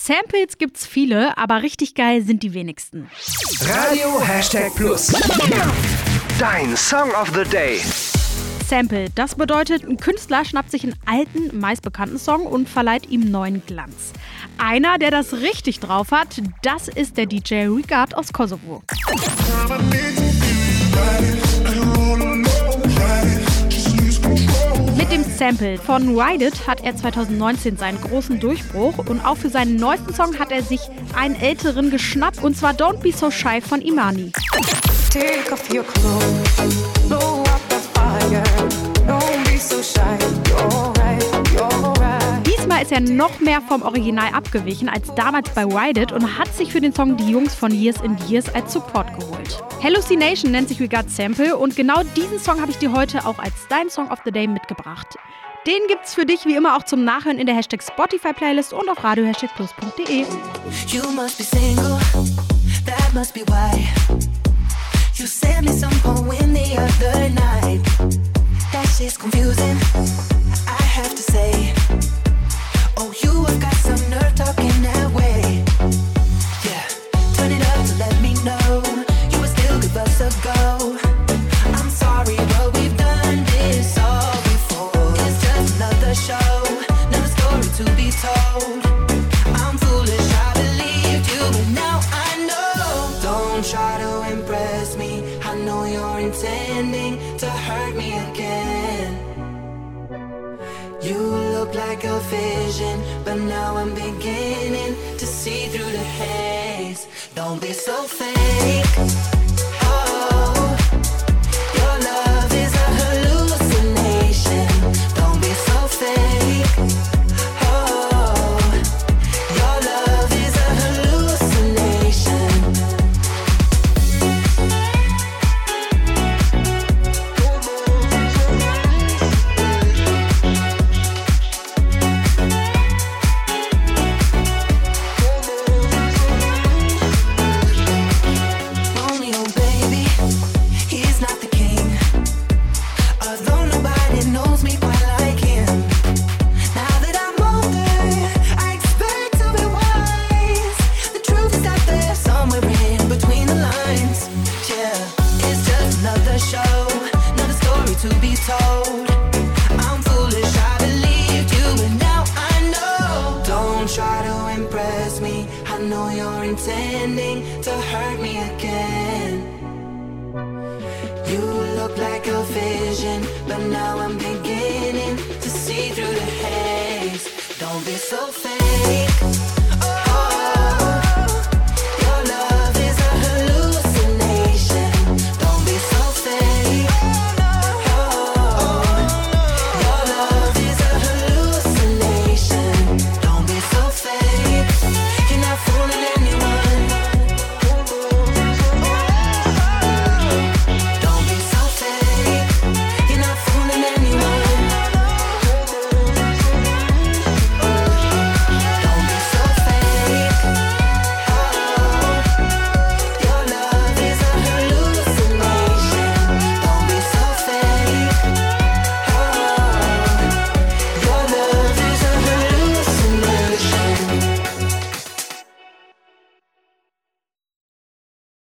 Samples gibt's viele, aber richtig geil sind die wenigsten. Radio #Plus. Dein Song of the Day. Sample, das bedeutet, ein Künstler schnappt sich einen alten, meist bekannten Song und verleiht ihm neuen Glanz. Einer, der das richtig drauf hat, das ist der DJ Regard aus Kosovo. Mit dem Sample von Ride It hat er 2019 seinen großen Durchbruch und auch für seinen neuesten Song hat er sich einen älteren geschnappt, und zwar Don't Be So Shy von Imani. Take off your clothes, blow up the fire, don't be so shy, you're right. Diesmal ist er noch mehr vom Original abgewichen als damals bei Ride It und hat sich für den Song die Jungs von Years and Years als Support geholt. Hallucination nennt sich Regard Sample und genau diesen Song habe ich dir heute auch als dein Song of the Day mitgebracht. Den gibt's für dich wie immer auch zum Nachhören in der #Spotify-Playlist und auf radio-plus.de. You must be single, that must be why. You sent me some poem the other night. That shit's confusing, I have to say. Oh, you have got some nerve talking that way. Yeah, turn it up to let me know you would still give us a go. I'm sorry, but we've done this all before. It's just another show, another story to be told. I'm foolish, I believed you, but now I know. Don't try to impress me, I know you're intending to hurt me again. You look like a vision, but now I'm beginning to see through the haze. Don't be so fake. Oh, your love is a hallucination. Don't be so fake. Oh, your love is a hallucination. Romeo, baby, he's not the king. Although nobody knows me quite like him. Now that I'm older, I expect to be wise. The truth is out there somewhere in between the lines. Yeah, it's just another show, another story to be told. I'm foolish, I believed you, but now I know. Don't try to impress me, I know you're intending to hurt me again. You look like a vision, but now I'm beginning to see through the haze. Don't be so fake.